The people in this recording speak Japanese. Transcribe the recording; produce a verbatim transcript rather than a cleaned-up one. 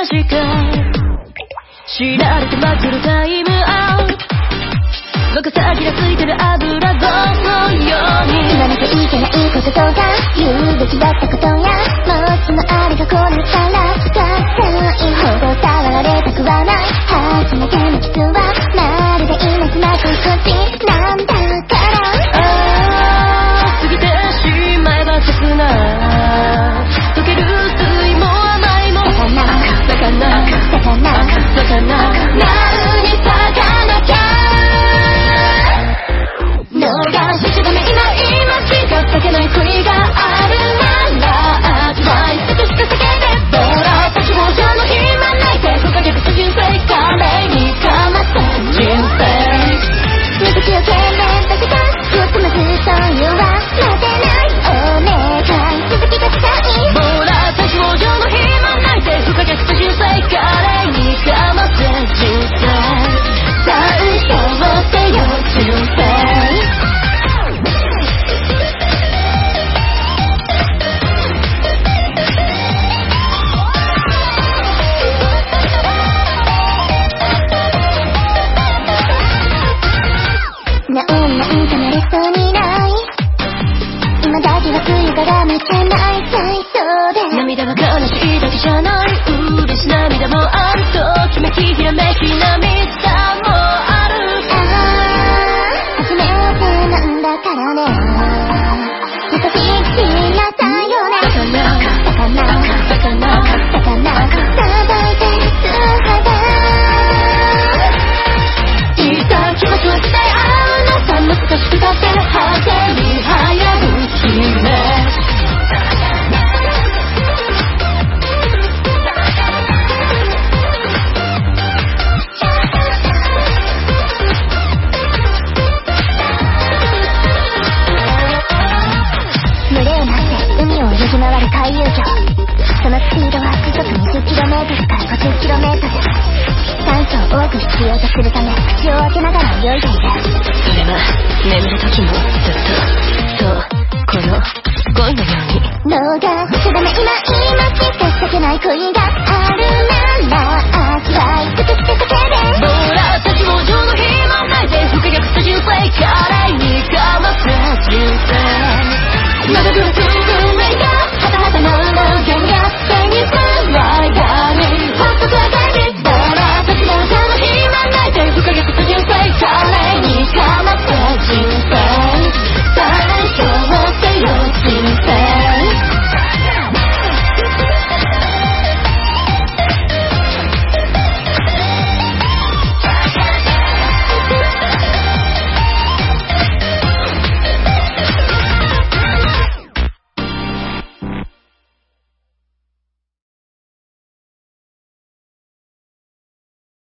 確か知られてまくるタイムアウト若さぎらついてる油丼のように言わなきゃいけないこととか言うべきだったことやもしもあれがこうなったら高いほど触られたくはない初めてのキスはまるで今すまく口なんだからああ過ぎてしまえば切な溶ける水も甘いも魚魚魚魚なるに咲かなきゃ逃しちゃダメ今今しか咲けない恋があるなら味わい尽くして叫んでほら立ち往生の暇ないで掲げて人生華麗にかまって人生水気を懸命だけがよくまずそういうは待てないお願い続きがしたいほら立ち往生の暇ないで掲げて人生華麗にかまって人生さあ歌ってよ人生なんか慣れそうにない今だけはつゆがめてない最初で涙は悲しいだけじゃない嬉し涙もあるときめきひらめき涙もあるああ初めてなんだからね優しいなさよね魚魚魚魚さばいてる素肌いた気持ちは伝え合う難しくたって果てに早く決め群れをなして海を泳ぎ回る回遊魚そのスピードは時速 にじゅっキロメートル から ごじゅっキロメートル 酸素を多く必要とするため口を開けながら泳いでいるそれは眠る時もずっとそうこの恋のように逃しちゃダメ今今しか咲けない恋があるなら味わい尽くして叫べほら立ち往生の暇ないで不可逆さ人生華麗にかまって人生まだぶれて